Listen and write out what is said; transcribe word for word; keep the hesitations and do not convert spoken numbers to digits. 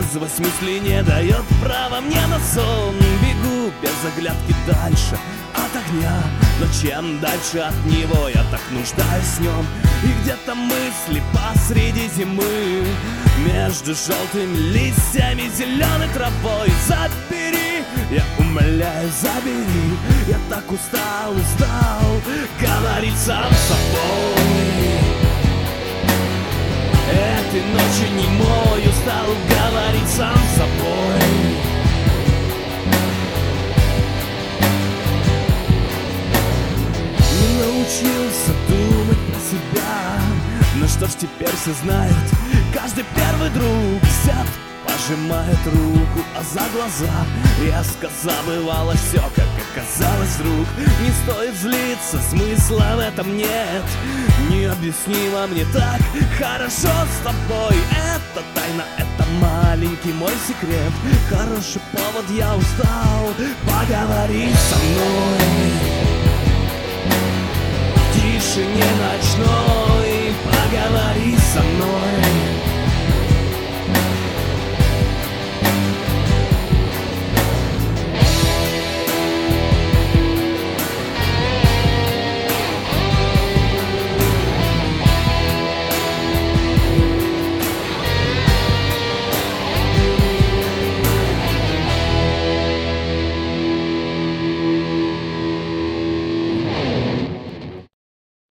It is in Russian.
трезвой смысле не дает права мне на сон. Бегу без оглядки дальше от огня, но чем дальше от него, я так нуждаюсь в нем. И где-то мысли посреди зимы, между желтыми листьями, зеленой травой. Забери, я умоляю, забери, я так устал, устал говорить сам с собой. Этой ночью не мой, устал говорить сам с собой. Не научился думать про себя, но что ж теперь все знают, каждый первый друг сяд пожимает руку, а за глаза я забывала все, как оказалось вдруг. Не стоит злиться, смысла в этом нет. Необъяснимо мне так хорошо с тобой. Это тайна, это маленький мой секрет. Хороший повод, я устал, поговори со мной в тишине ночной.